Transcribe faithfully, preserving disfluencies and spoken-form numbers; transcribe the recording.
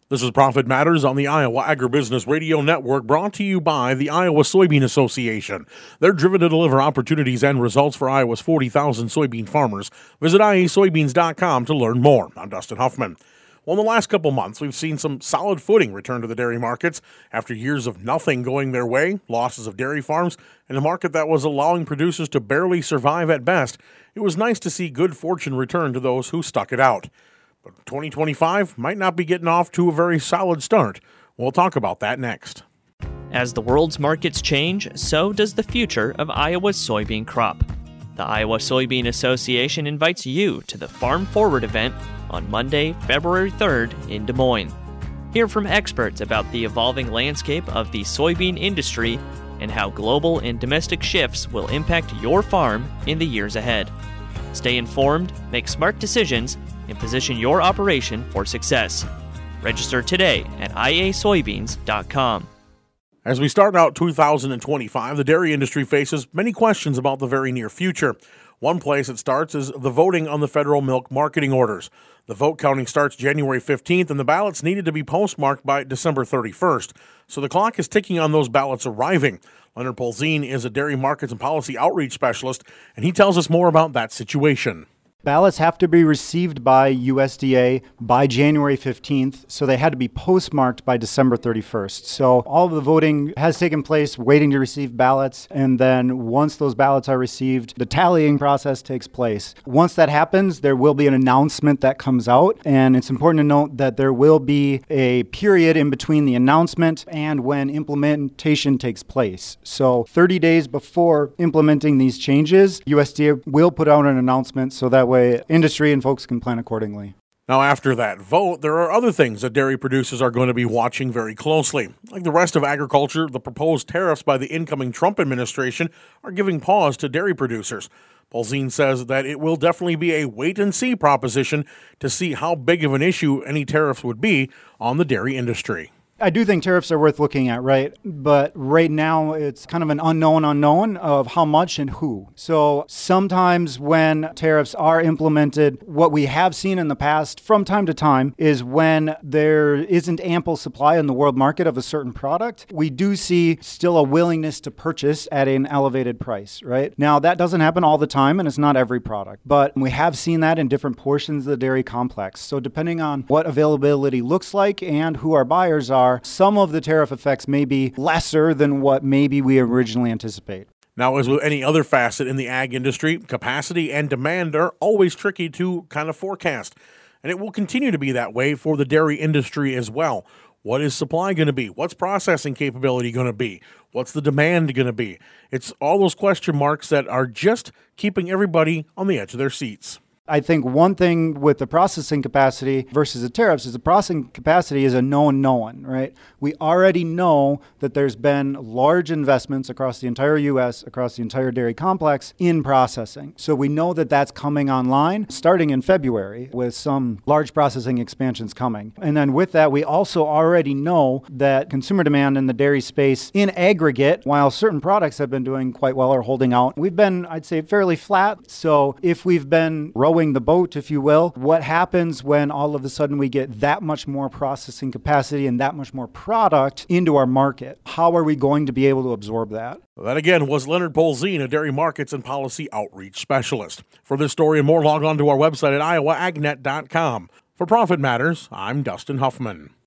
This is Profit Matters on the Iowa Agribusiness Radio Network, brought to you by the Iowa Soybean Association. They're driven to deliver opportunities and results for Iowa's forty thousand soybean farmers. Visit I A soybeans dot com to learn more. I'm Dustin Huffman. Well, in the last couple months, we've seen some solid footing return to the dairy markets after years of nothing going their way, losses of dairy farms, and a market that was allowing producers to barely survive at best. It was nice to see good fortune return to those who stuck it out. But twenty twenty-five might not be getting off to a very solid start. We'll talk about that next. As the world's markets change, so does the future of Iowa's soybean crop. The Iowa Soybean Association invites you to the Farm Forward event on Monday, February third in Des Moines. Hear from experts about the evolving landscape of the soybean industry and how global and domestic shifts will impact your farm in the years ahead. Stay informed, make smart decisions, and position your operation for success. Register today at I A soybeans dot com. As we start out two thousand twenty-five, the dairy industry faces many questions about the very near future. One place it starts is the voting on the federal milk marketing orders. The vote counting starts January fifteenth, and the ballots needed to be postmarked by December thirty-first. So the clock is ticking on those ballots arriving. Leonard Polzin is a dairy markets and policy outreach specialist, and he tells us more about that situation. Ballots have to be received by U S D A by January fifteenth, so they had to be postmarked by December thirty-first. So all of the voting has taken place, waiting to receive ballots, and then once those ballots are received, the tallying process takes place. Once that happens, there will be an announcement that comes out, and it's important to note that there will be a period in between the announcement and when implementation takes place. So thirty days before implementing these changes, U S D A will put out an announcement so that way industry and folks can plan accordingly. Now, after that vote, there are other things that dairy producers are going to be watching very closely. Like the rest of agriculture, the proposed tariffs by the incoming Trump administration are giving pause to dairy producers. Polzin says that it will definitely be a wait-and-see proposition to see how big of an issue any tariffs would be on the dairy industry. I do think tariffs are worth looking at, right? But right now, it's kind of an unknown unknown of how much and who. So sometimes when tariffs are implemented, what we have seen in the past from time to time is when there isn't ample supply in the world market of a certain product, we do see still a willingness to purchase at an elevated price, right? Now, that doesn't happen all the time, and it's not every product, but we have seen that in different portions of the dairy complex. So depending on what availability looks like and who our buyers are, some of the tariff effects may be lesser than what maybe we originally anticipate. Now, as with any other facet in the ag industry, capacity and demand are always tricky to kind of forecast. And it will continue to be that way for the dairy industry as well. What is supply going to be? What's processing capability going to be? What's the demand going to be? It's all those question marks that are just keeping everybody on the edge of their seats. I think one thing with the processing capacity versus the tariffs is the processing capacity is a known known, right? We already know that there's been large investments across the entire U S, across the entire dairy complex in processing. So we know that that's coming online starting in February with some large processing expansions coming. And then with that, we also already know that consumer demand in the dairy space in aggregate, while certain products have been doing quite well or holding out, we've been, I'd say, fairly flat. So if we've been rowing the boat, if you will, what happens when all of a sudden we get that much more processing capacity and that much more product into our market? How are we going to be able to absorb that? Well, that again was Leonard Polzin, a dairy markets and policy outreach specialist. For this story and more, log on to our website at iowa ag net dot com. For Profit Matters, I'm Dustin Huffman.